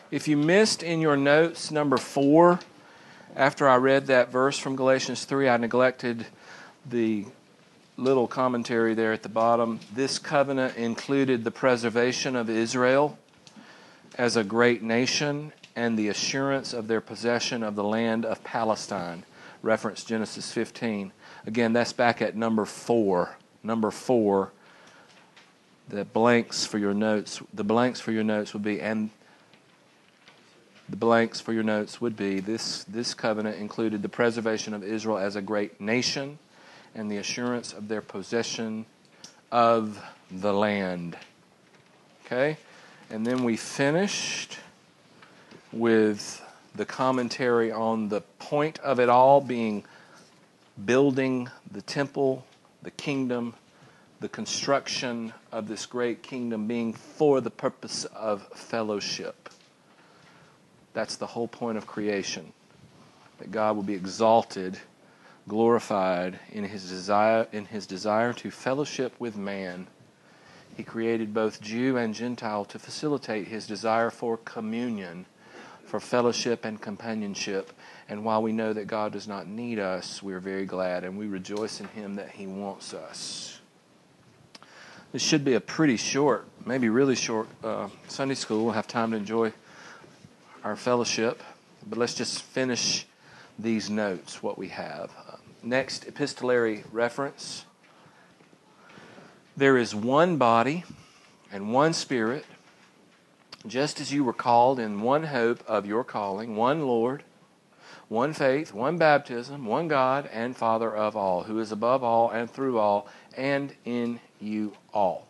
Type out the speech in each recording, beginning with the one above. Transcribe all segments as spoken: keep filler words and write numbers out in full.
If you missed in your notes number four, after I read that verse from Galatians three, I neglected the little commentary there at the bottom. This covenant included the preservation of Israel as a great nation and the assurance of their possession of the land of Palestine. Reference Genesis fifteen. Again, that's back at number four. Number four. The blanks for your notes. The blanks for your notes would be, and the blanks for your notes would be, this, this covenant included the preservation of Israel as a great nation and the assurance of their possession of the land. Okay? And then we finished with the commentary on the point of it all being building the temple, the kingdom, the construction of this great kingdom being for the purpose of fellowship. That's the whole point of creation, that God will be exalted, glorified in his desire, in his desire to fellowship with man. He created both Jew and Gentile to facilitate his desire for communion, for fellowship and companionship. And while we know that God does not need us, we are very glad and we rejoice in him that he wants us. This should be a pretty short, maybe really short uh, Sunday school. We'll have time to enjoy our fellowship. But let's just finish these notes, what we have. Uh, next, epistolary reference. There is one body and one Spirit, just as you were called in one hope of your calling, one Lord, one faith, one baptism, one God and Father of all, who is above all and through all and in you all.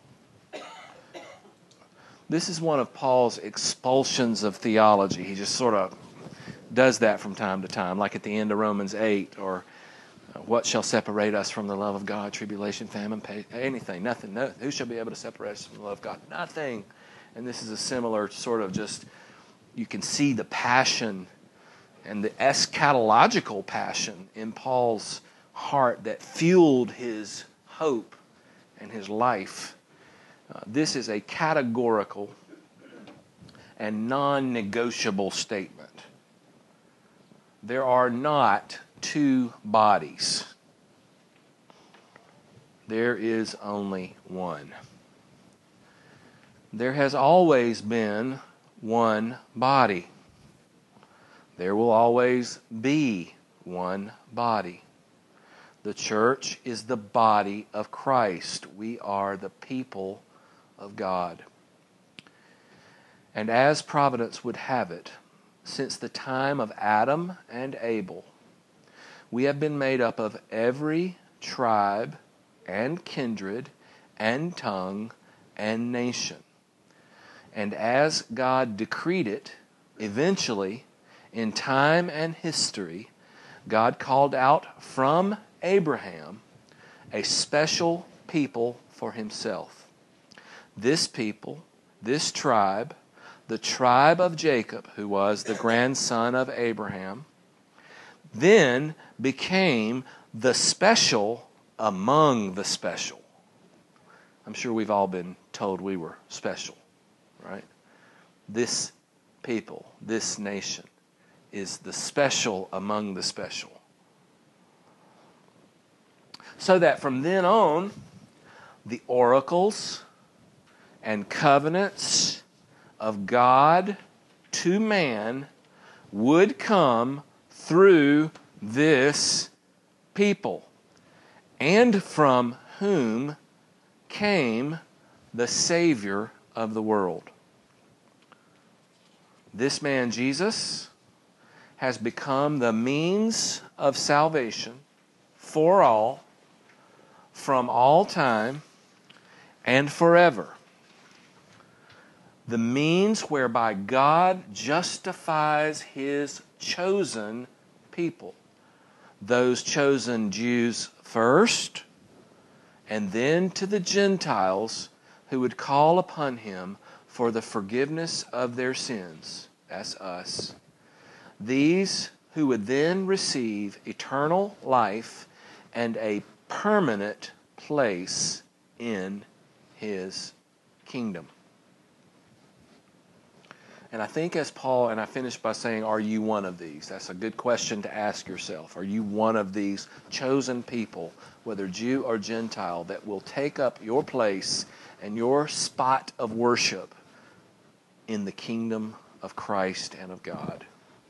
This is one of Paul's expulsions of theology. He just sort of does that from time to time, like at the end of Romans eight, or uh, what shall separate us from the love of God? Tribulation, famine, pain, anything, nothing. No, who shall be able to separate us from the love of God? Nothing. And this is a similar sort of just, you can see the passion and the eschatological passion in Paul's heart that fueled his hope and his life. Uh, this is a categorical and non-negotiable statement. There are not two bodies. There is only one. There has always been one body. There will always be one body. The church is the body of Christ. We are the people of God. And as providence would have it, since the time of Adam and Abel, we have been made up of every tribe and kindred and tongue and nation. And as God decreed it, eventually, in time and history, God called out from Abraham a special people for himself. This people, this tribe, the tribe of Jacob, who was the grandson of Abraham, then became the special among the special. I'm sure we've all been told we were special, right? This people, this nation, is the special among the special. So that from then on, the oracles and covenants of God to man would come through this people, and from whom came the Savior of the world. This man, Jesus, has become the means of salvation for all, from all time, and forever. The means whereby God justifies his chosen people. Those chosen Jews first, and then to the Gentiles who would call upon him for the forgiveness of their sins. That's us. These who would then receive eternal life and a permanent place in his kingdom. And I think as Paul, and I finished by saying, are you one of these? That's a good question to ask yourself. Are you one of these chosen people, whether Jew or Gentile, that will take up your place and your spot of worship in the kingdom of Christ and of God?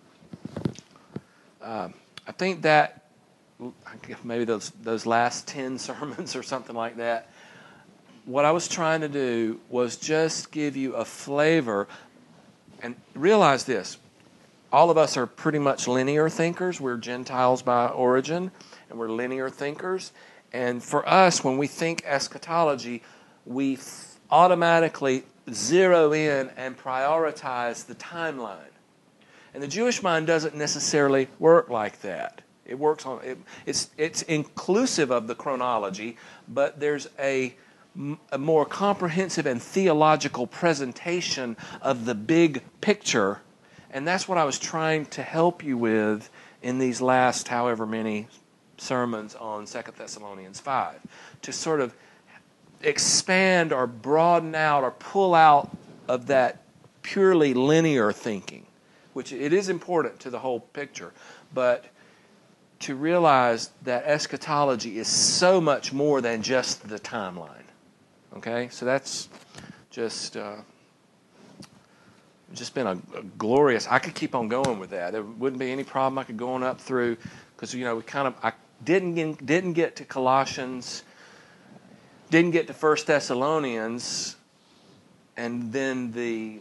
Um, I think that maybe those those last ten sermons or something like that, what I was trying to do was just give you a flavor. And realize this, all of us are pretty much linear thinkers. We're Gentiles by origin, and we're linear thinkers. And for us, when we think eschatology, we f- automatically zero in and prioritize the timeline. And the Jewish mind doesn't necessarily work like that. It works on it, it's it's inclusive of the chronology, but there's a a more comprehensive and theological presentation of the big picture. And that's what I was trying to help you with in these last however many sermons on Second Thessalonians five. To sort of expand or broaden out or pull out of that purely linear thinking, which it is important to the whole picture, but to realize that eschatology is so much more than just the timeline. Okay, so that's just uh, just been a, a glorious. I could keep on going with that. There wouldn't be any problem. I could go on up through, because you know we kind of I didn't get, didn't get to Colossians, didn't get to First Thessalonians, and then the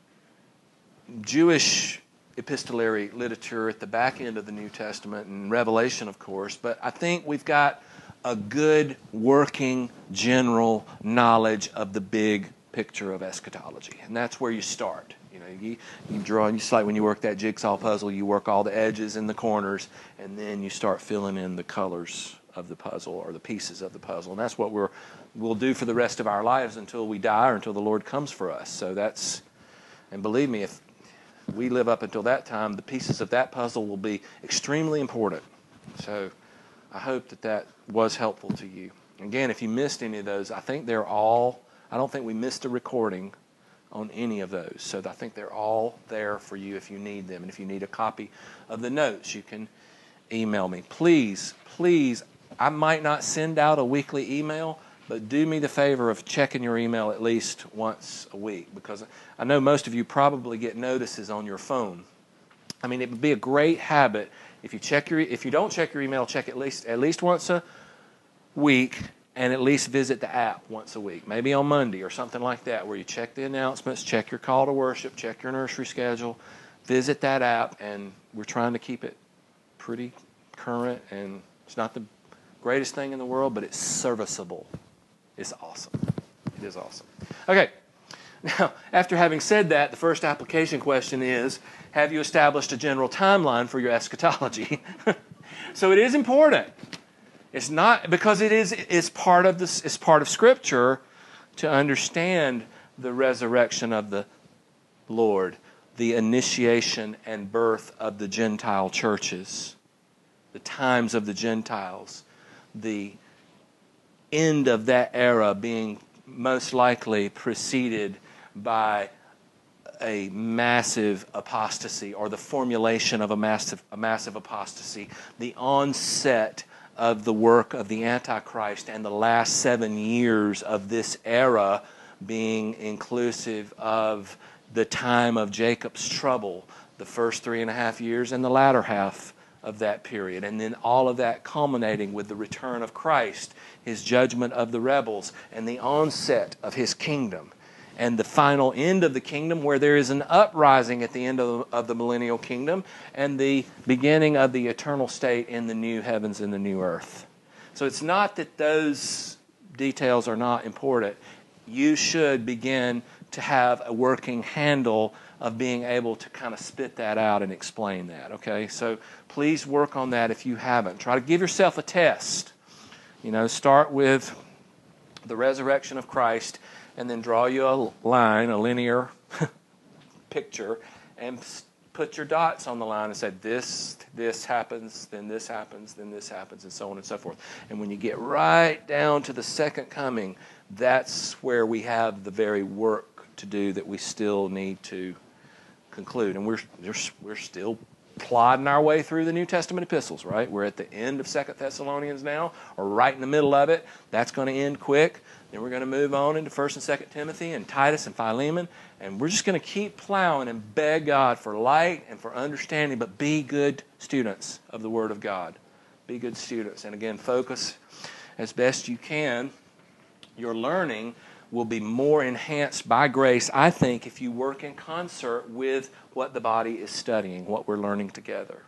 Jewish epistolary literature at the back end of the New Testament and Revelation, of course. But I think we've got a good working general knowledge of the big picture of eschatology. And that's where you start. You know, you, you draw, and it's like when you work that jigsaw puzzle, you work all the edges and the corners, and then you start filling in the colors of the puzzle or the pieces of the puzzle. And that's what we're, we'll do for the rest of our lives until we die or until the Lord comes for us. So that's, and believe me, if we live up until that time, the pieces of that puzzle will be extremely important. So I hope that that was helpful to you. Again, if you missed any of those, I think they're all, I don't think we missed a recording on any of those. So I think they're all there for you if you need them. And if you need a copy of the notes, you can email me. Please, please, I might not send out a weekly email, but do me the favor of checking your email at least once a week, because I know most of you probably get notices on your phone. I mean, it would be a great habit if you check your if you don't check your email, check at least at least once a week, and at least visit the app once a week, maybe on Monday or something like that, where you check the announcements, check your call to worship, check your nursery schedule, visit that app, and we're trying to keep it pretty current, and it's not the greatest thing in the world, but it's serviceable. It's awesome. It is awesome. Okay. Now, after having said that, the first application question is, have you established a general timeline for your eschatology? So it is important. It's not, because it is it's part of this it's part of Scripture to understand the resurrection of the Lord, the initiation and birth of the Gentile churches, the times of the Gentiles, the end of that era being most likely preceded by a massive apostasy, or the formulation of a massive, a massive apostasy, the onset of the work of the Antichrist, and the last seven years of this era being inclusive of the time of Jacob's trouble, the first three and a half years and the latter half of that period, and then all of that culminating with the return of Christ, His judgment of the rebels, and the onset of His kingdom, and the final end of the kingdom, where there is an uprising at the end of the, of the millennial kingdom, and the beginning of the eternal state in the new heavens and the new earth. So it's not that those details are not important. You should begin to have a working handle of being able to kind of spit that out and explain that, okay? So please work on that if you haven't. Try to give yourself a test. You know, start with the resurrection of Christ, and then draw you a line, a linear picture, and put your dots on the line and say, this, this happens, then this happens, then this happens, and so on and so forth. And when you get right down to the second coming, that's where we have the very work to do that we still need to conclude. And we're, we're still plodding our way through the New Testament epistles, right? We're at the end of Second Thessalonians now, or right in the middle of it. That's going to end quick. Then we're going to move on into First and Second Timothy and Titus and Philemon. And we're just going to keep plowing and beg God for light and for understanding, but be good students of the Word of God. Be good students. And again, focus as best you can. Your learning will be more enhanced by grace, I think, if you work in concert with what the body is studying, what we're learning together.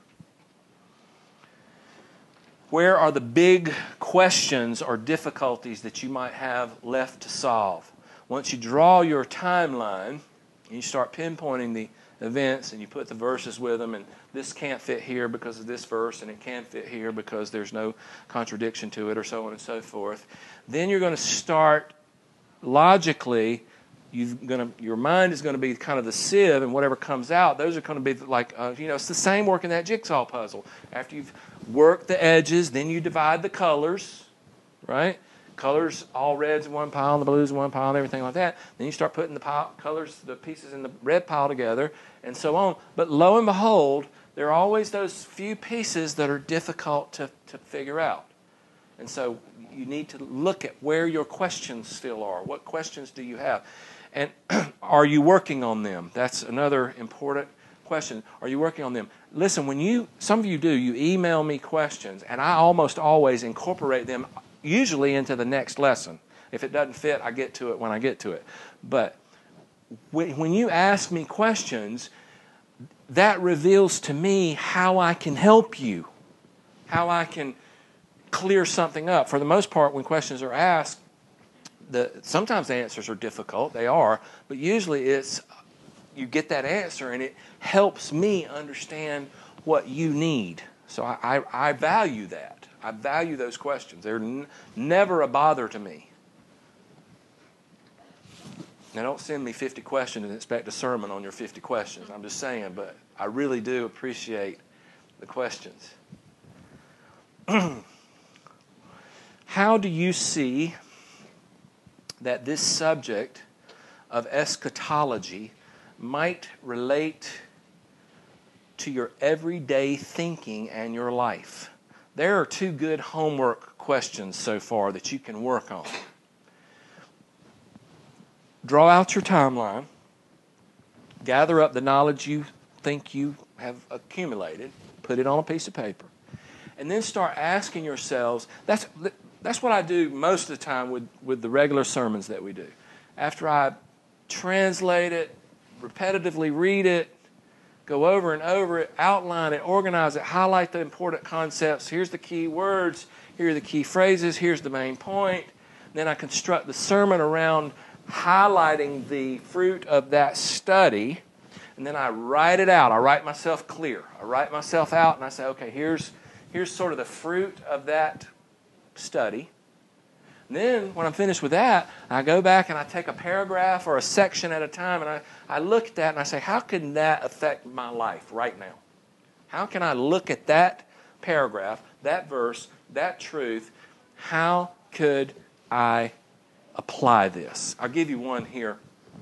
Where are the big questions or difficulties that you might have left to solve? Once you draw your timeline, and you start pinpointing the events and you put the verses with them, and this can't fit here because of this verse, and it can fit here because there's no contradiction to it, or so on and so forth, then you're going to start logically, you've gonna, your mind is going to be kind of the sieve, and whatever comes out, those are going to be like, uh, you know, it's the same working that jigsaw puzzle. After you've worked the edges, then you divide the colors, right? Colors, all reds in one pile, and the blues in one pile, and everything like that. Then you start putting the pile, colors, the pieces in the red pile together, and so on. But lo and behold, there are always those few pieces that are difficult to, to figure out. And so you need to look at where your questions still are. What questions do you have? And are you working on them? That's another important question. Are you working on them? Listen, when you, some of you do, you email me questions, and I almost always incorporate them usually into the next lesson. If it doesn't fit, I get to it when I get to it. But when you ask me questions, that reveals to me how I can help you, how I can clear something up. For the most part, when questions are asked, the sometimes the answers are difficult. They are. But usually it's you get that answer, and it helps me understand what you need. So I, I, I value that. I value those questions. They're n- never a bother to me. Now, don't send me fifty questions and expect a sermon on your fifty questions. I'm just saying, but I really do appreciate the questions. How do you see that this subject of eschatology might relate to your everyday thinking and your life? There are two good homework questions so far that you can work on. Draw out your timeline. Gather up the knowledge you think you have accumulated. Put it on a piece of paper. And then start asking yourselves, that's, that's what I do most of the time with, with the regular sermons that we do. After I translate it, repetitively read it, go over and over it, outline it, organize it, highlight the important concepts. Here's the key words. Here are the key phrases. Here's the main point. Then I construct the sermon around highlighting the fruit of that study. And then I write it out. I write myself clear. I write myself out and I say, okay, here's, here's sort of the fruit of that study. And then when I'm finished with that, I go back and I take a paragraph or a section at a time, and I, I look at that and I say, how can that affect my life right now? How can I look at that paragraph, that verse, that truth? How could I apply this? I'll give you one here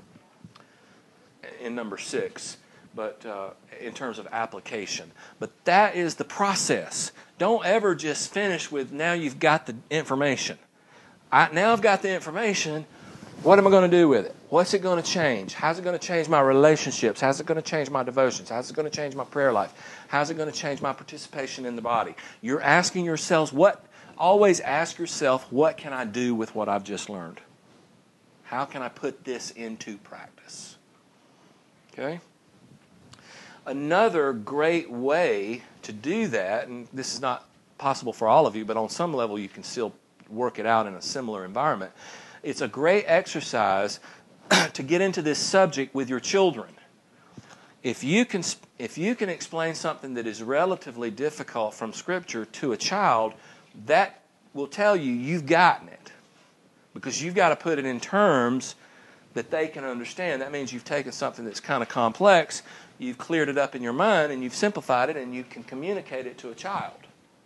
in number six, but uh, in terms of application. But that is the process. Don't ever just finish with, now you've got the information. I, now I've got the information, what am I going to do with it? What's it going to change? How's it going to change my relationships? How's it going to change my devotions? How's it going to change my prayer life? How's it going to change my participation in the body? You're asking yourselves, what? Always ask yourself, what can I do with what I've just learned? How can I put this into practice? Okay? Another great way to do that, and this is not possible for all of you, but on some level you can still work it out in a similar environment. It's a great exercise to get into this subject with your children. If you can, if you can explain something that is relatively difficult from Scripture to a child, that will tell you you've gotten it. Because you've got to put it in terms that they can understand. That means you've taken something that's kind of complex, you've cleared it up in your mind, and you've simplified it, and you can communicate it to a child.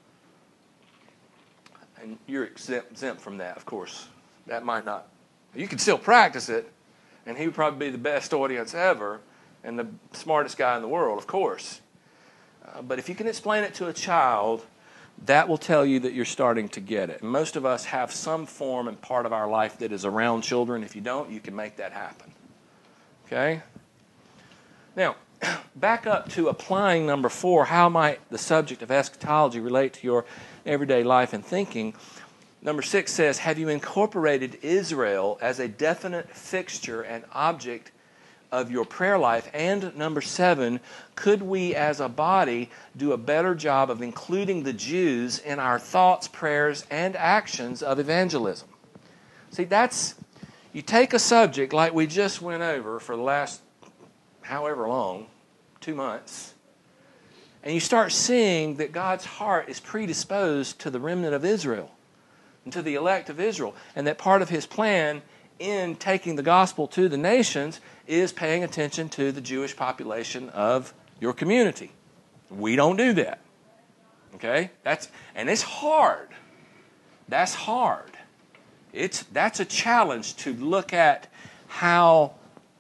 And you're exempt, exempt from that, of course. That might not. You can still practice it, and he would probably be the best audience ever, and the smartest guy in the world, of course. Uh, but if you can explain it to a child, that will tell you that you're starting to get it. And most of us have some form and part of our life that is around children. If you don't, you can make that happen. Okay? Now, back up to applying number four. How might the subject of eschatology relate to your everyday life and thinking? Number six says, have you incorporated Israel as a definite fixture and object of your prayer life? And number seven, could we as a body do a better job of including the Jews in our thoughts, prayers, and actions of evangelism? See, that's, you take a subject like we just went over for the last however long, two months, and you start seeing that God's heart is predisposed to the remnant of Israel and to the elect of Israel, and that part of His plan in taking the gospel to the nations is paying attention to the Jewish population of your community. We don't do that. Okay? That's and it's hard. That's hard. It's that's a challenge to look at how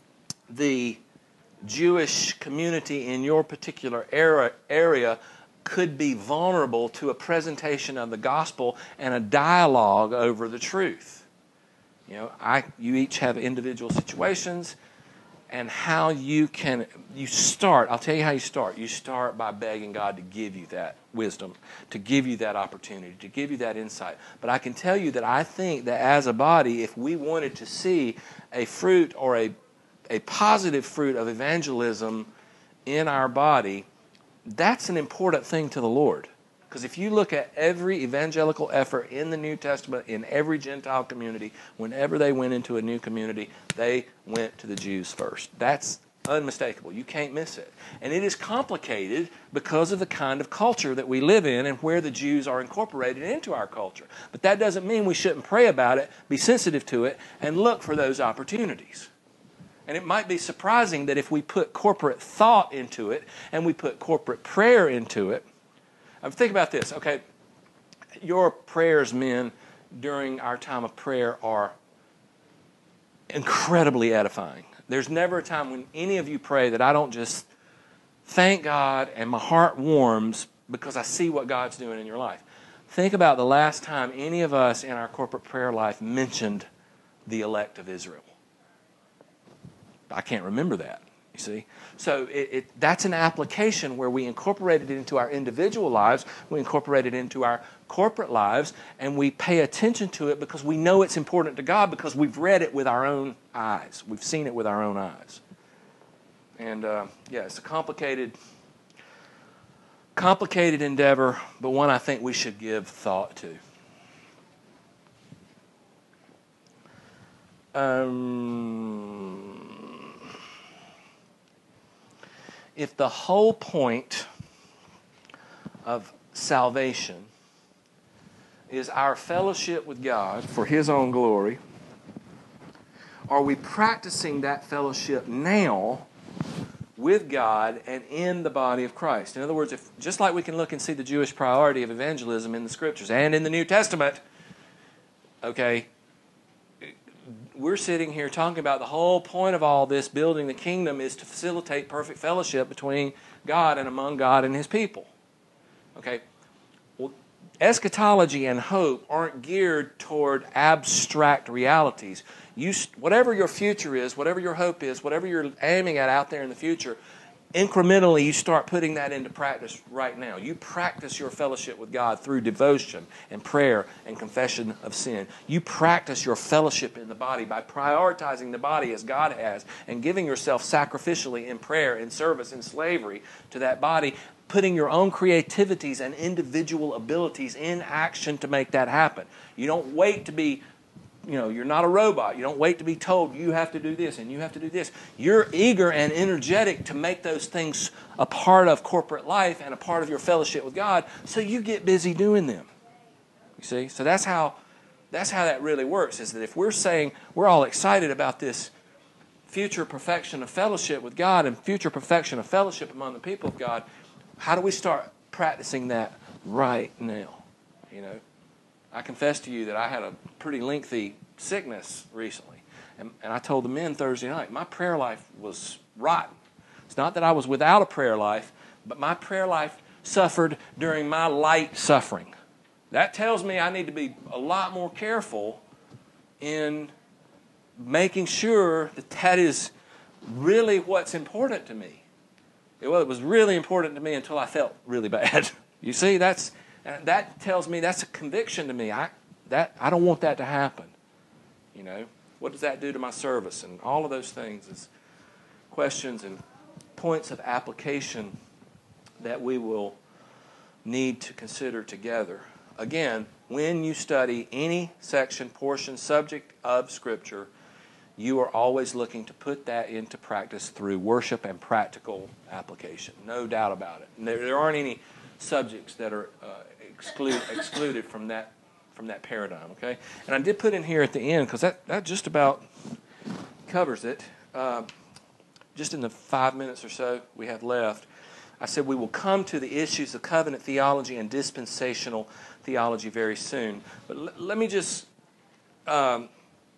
the Jewish community in your particular era, area could be vulnerable to a presentation of the gospel and a dialogue over the truth. You know, I you each have individual situations, and how you can you start. I'll tell you how you start. You start by begging God to give you that wisdom, to give you that opportunity, to give you that insight. But I can tell you that I think that as a body, if we wanted to see a fruit or a a positive fruit of evangelism in our body, that's an important thing to the Lord. Because if you look at every evangelical effort in the New Testament, in every Gentile community, whenever they went into a new community, they went to the Jews first. That's unmistakable. You can't miss it. And it is complicated because of the kind of culture that we live in and where the Jews are incorporated into our culture. But that doesn't mean we shouldn't pray about it, be sensitive to it, and look for those opportunities. And it might be surprising that if we put corporate thought into it and we put corporate prayer into it. Um, think about this, okay? Your prayers, men, during our time of prayer are incredibly edifying. There's never a time when any of you pray that I don't just thank God and my heart warms because I see what God's doing in your life. Think about the last time any of us in our corporate prayer life mentioned the elect of Israel. I can't remember that, you see. So it, it, that's an application where we incorporate it into our individual lives, we incorporate it into our corporate lives, and we pay attention to it because we know it's important to God because we've read it with our own eyes. We've seen it with our own eyes. And, uh, yeah, it's a complicated, complicated endeavor, but one I think we should give thought to. Um... If the whole point of salvation is our fellowship with God for His own glory, are we practicing that fellowship now with God and in the body of Christ? In other words, if just like we can look and see the Jewish priority of evangelism in the Scriptures and in the New Testament, okay, we're sitting here talking about the whole point of all this building the kingdom is to facilitate perfect fellowship between God and among God and His people. Okay? Well, eschatology and hope aren't geared toward abstract realities. You, whatever your future is, whatever your hope is, whatever you're aiming at out there in the future, incrementally you start putting that into practice right now. You practice your fellowship with God through devotion and prayer and confession of sin. You practice your fellowship in the body by prioritizing the body as God has and giving yourself sacrificially in prayer, in service, in slavery to that body, putting your own creativities and individual abilities in action to make that happen. You don't wait to be You know, you're not a robot. You don't wait to be told you have to do this and you have to do this. You're eager and energetic to make those things a part of corporate life and a part of your fellowship with God, so you get busy doing them. You see? So that's how that's how that really works, is that if we're saying we're all excited about this future perfection of fellowship with God and future perfection of fellowship among the people of God, how do we start practicing that right now? You know? I confess to you that I had a pretty lengthy sickness recently. And, and I told the men Thursday night, my prayer life was rotten. It's not that I was without a prayer life, but my prayer life suffered during my light suffering. That tells me I need to be a lot more careful in making sure that that is really what's important to me. Well, it was really important to me until I felt really bad. You see, that's that tells me that's a conviction to me. I that I don't want that to happen. You know, what does that do to my service? And all of those things is questions and points of application that we will need to consider together. Again, when you study any section, portion, subject of Scripture, you are always looking to put that into practice through worship and practical application. No doubt about it. There, there aren't any subjects that are uh, exclude, excluded from that from that paradigm. Okay, and I did put in here at the end because that that just about covers it. Uh, just in the five minutes or so we have left, I said we will come to the issues of covenant theology and dispensational theology very soon. But l- let me just. Um,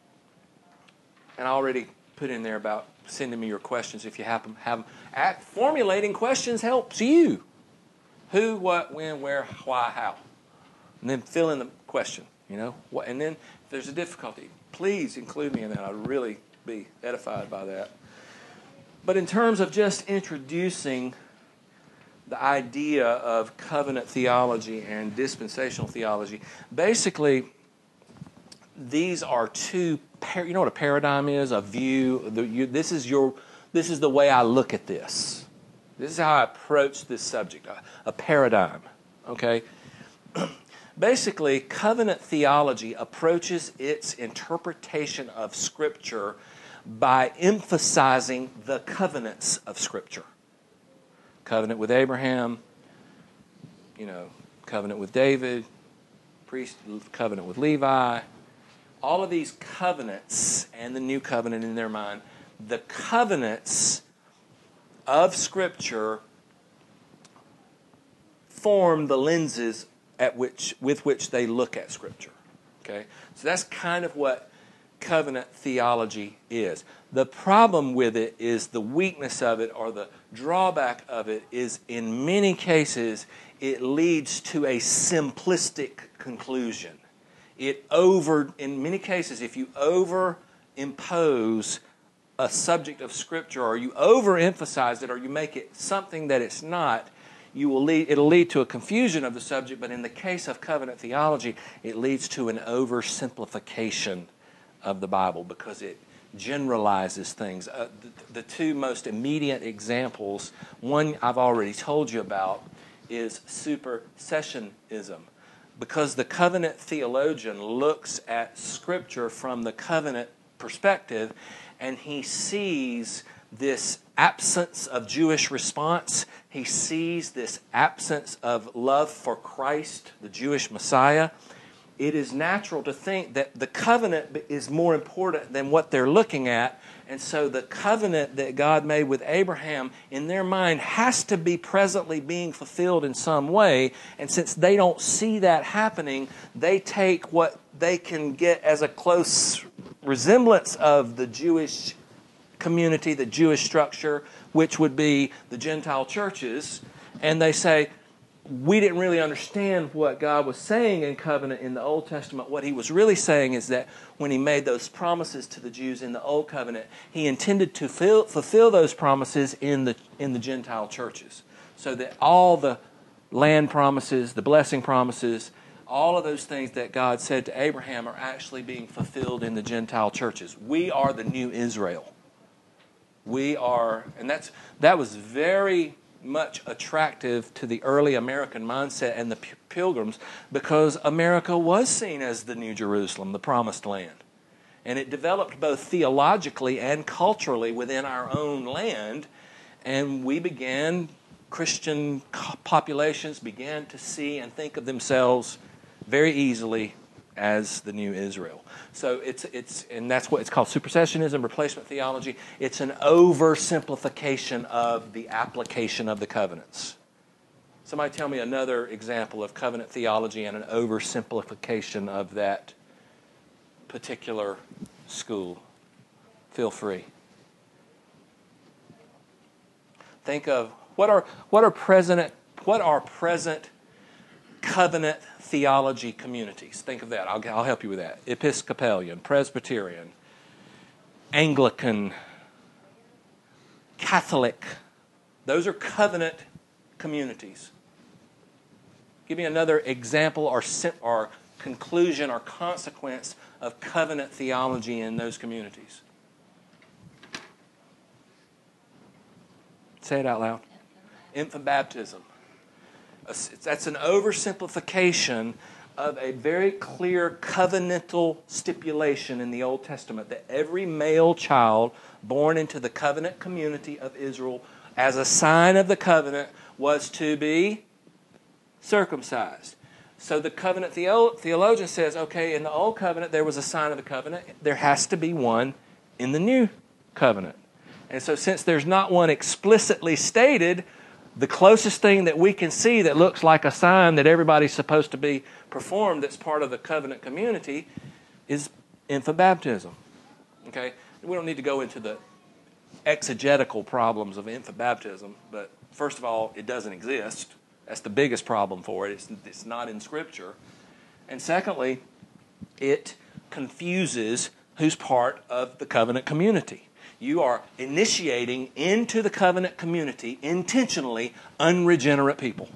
And I already put in there about sending me your questions if you happen have them. At formulating questions helps you. Who, what, when, where, why, how. And then fill in the question, you know. What, and then if there's a difficulty, please include me in that. I'd really be edified by that. But in terms of just introducing the idea of covenant theology and dispensational theology, basically these are two. You know what a paradigm is? A view. The, you, this is your. This is the way I look at this. This is how I approach this subject. A, a paradigm. Okay. Basically, covenant theology approaches its interpretation of Scripture by emphasizing the covenants of Scripture. Covenant with Abraham. You know, covenant with David. Priest covenant with Levi. All of these covenants and the new covenant in their mind, the covenants of Scripture form the lenses at which with which they look at Scripture. Okay? So that's kind of what covenant theology is. The problem with it is the weakness of it, or the drawback of it, is in many cases it leads to a simplistic conclusion. It over, in many cases, if you overimpose a subject of Scripture, or you overemphasize it, or you make it something that it's not, you will lead, it'll lead to a confusion of the subject. But in the case of covenant theology, it leads to an oversimplification of the Bible because it generalizes things. Uh, the, the two most immediate examples, one I've already told you about, is supersessionism. Because the covenant theologian looks at Scripture from the covenant perspective, and he sees this absence of Jewish response. He sees this absence of love for Christ, the Jewish Messiah. It is natural to think that the covenant is more important than what they're looking at. And so the covenant that God made with Abraham, in their mind, has to be presently being fulfilled in some way. And since they don't see that happening, they take what they can get as a close resemblance of the Jewish community, the Jewish structure, which would be the Gentile churches, and they say, we didn't really understand what God was saying in covenant in the Old Testament. What he was really saying is that when he made those promises to the Jews in the Old Covenant, he intended to fill, fulfill those promises in the in the Gentile churches. So that all the land promises, the blessing promises, all of those things that God said to Abraham are actually being fulfilled in the Gentile churches. We are the new Israel. We are, and that's that was very much attractive to the early American mindset and the Pilgrims, because America was seen as the New Jerusalem, the Promised Land. And it developed both theologically and culturally within our own land, and we began, Christian populations began to see and think of themselves very easily as the new Israel. So it's it's and that's what it's called, supersessionism, replacement theology. It's an oversimplification of the application of the covenants. Somebody tell me another example of covenant theology and an oversimplification of that particular school. Feel free. Think of what are what are present what are present covenant theology communities. Think of that. I'll, I'll help you with that. Episcopalian, Presbyterian, Anglican, Catholic. Those are covenant communities. Give me another example or, or conclusion or consequence of covenant theology in those communities. Say it out loud. Infant baptism. That's an oversimplification of a very clear covenantal stipulation in the Old Testament that every male child born into the covenant community of Israel as a sign of the covenant was to be circumcised. So the covenant theo- theologian says, okay, in the Old Covenant there was a sign of the covenant. There has to be one in the New Covenant. And so since there's not one explicitly stated, the closest thing that we can see that looks like a sign that everybody's supposed to be performed that's part of the covenant community is infant baptism. Okay? We don't need to go into the exegetical problems of infant baptism, but first of all, it doesn't exist. That's the biggest problem for it. It's, it's not in Scripture. And secondly, it confuses who's part of the covenant community. You are initiating into the covenant community intentionally unregenerate people.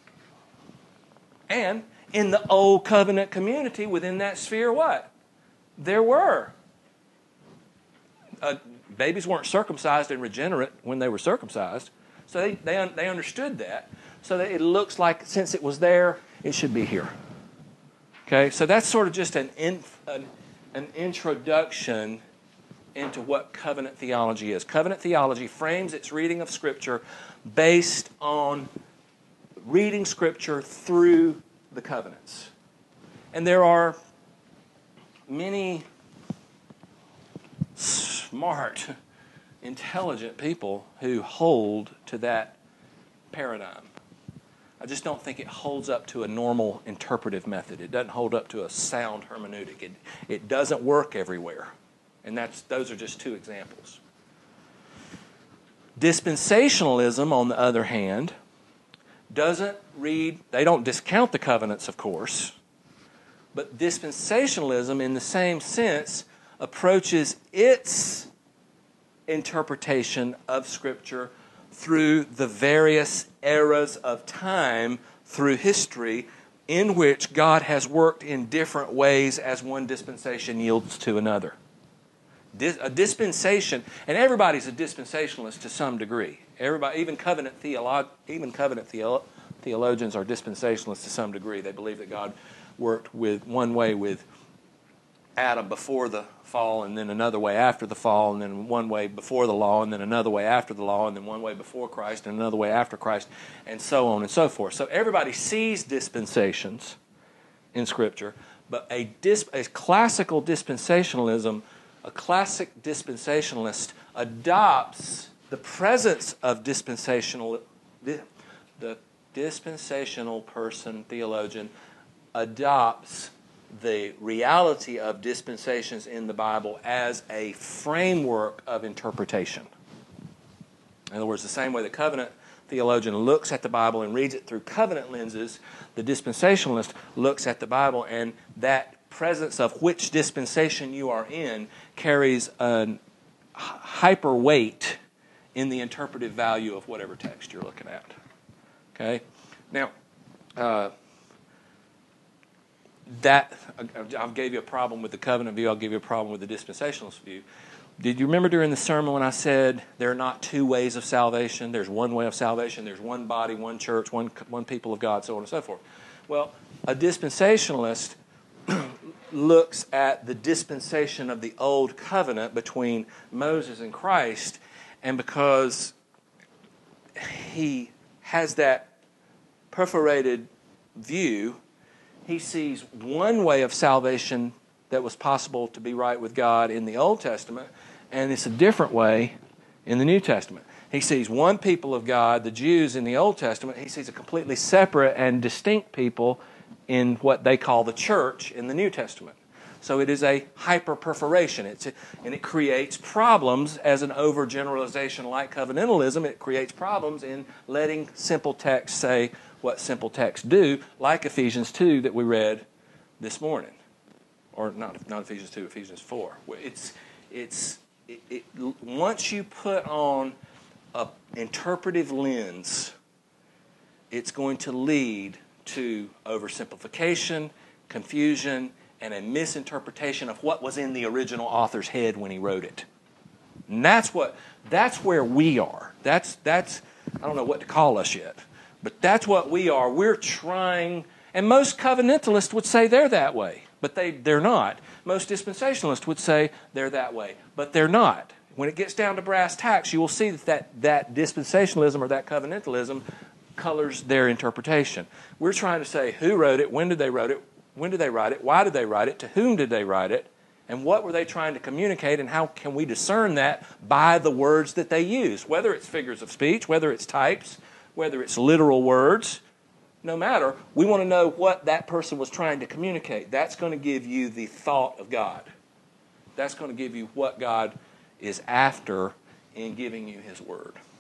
And in the old covenant community, within that sphere, what? There were. Uh, babies weren't circumcised and regenerate when they were circumcised. So they, they, they understood that. So that it looks like since it was there, it should be here. Okay, so that's sort of just an, in, an, an introduction into what covenant theology is. Covenant theology frames its reading of Scripture based on reading Scripture through the covenants. And there are many smart, intelligent people who hold to that paradigm. I just don't think it holds up to a normal interpretive method. It doesn't hold up to a sound hermeneutic. It, it doesn't work everywhere. And that's those are just two examples. Dispensationalism, on the other hand, doesn't read, they don't discount the covenants, of course, but dispensationalism, in the same sense, approaches its interpretation of Scripture through the various eras of time through history in which God has worked in different ways as one dispensation yields to another. A dispensation, and everybody's a dispensationalist to some degree. Everybody, even covenant theolo- even covenant theolo- theologians are dispensationalists to some degree. They believe that God worked with one way with Adam before the fall, and then another way after the fall, and then one way before the law, and then another way after the law, and then one way before Christ, and another way after Christ, and so on and so forth. So everybody sees dispensations in Scripture, but a, dis- a classical dispensationalism A classic dispensationalist adopts the presence of dispensational, the dispensational person, theologian, adopts the reality of dispensations in the Bible as a framework of interpretation. In other words, the same way the covenant theologian looks at the Bible and reads it through covenant lenses, the dispensationalist looks at the Bible, and that presence of which dispensation you are in carries a hyper weight in the interpretive value of whatever text you're looking at. Okay? Now, uh, that I gave you a problem with the covenant view. I'll give you a problem with the dispensationalist view. Did you remember during the sermon when I said there are not two ways of salvation? There's one way of salvation. There's one body, one church, one one people of God, so on and so forth. Well, a dispensationalist looks at the dispensation of the old covenant between Moses and Christ, and because he has that perforated view, he sees one way of salvation that was possible to be right with God in the Old Testament, and it's a different way in the New Testament. He sees one people of God, the Jews, in the Old Testament. He sees a completely separate and distinct people in what they call the church in the New Testament. So it is a hyper-perforation. It's a, and it creates problems as an overgeneralization like covenantalism. It creates problems in letting simple texts say what simple texts do, like Ephesians two that we read this morning. Or not, not Ephesians two, Ephesians four. It's, it's, it, it, once you put on an interpretive lens, it's going to lead to oversimplification, confusion, and a misinterpretation of what was in the original author's head when he wrote it. And that's what that's where we are. That's that's I don't know what to call us yet, but that's what we are. We're trying, and most covenantalists would say they're that way, but they, they're not. Most dispensationalists would say they're that way, but they're not. When it gets down to brass tacks, you will see that that, that dispensationalism or that covenantalism colors their interpretation. We're trying to say who wrote it, when did they wrote it, when did they write it, why did they write it, to whom did they write it, and what were they trying to communicate, and how can we discern that by the words that they use, whether it's figures of speech, whether it's types, whether it's literal words, no matter. We want to know what that person was trying to communicate. That's going to give you the thought of God. That's going to give you what God is after in giving you His Word.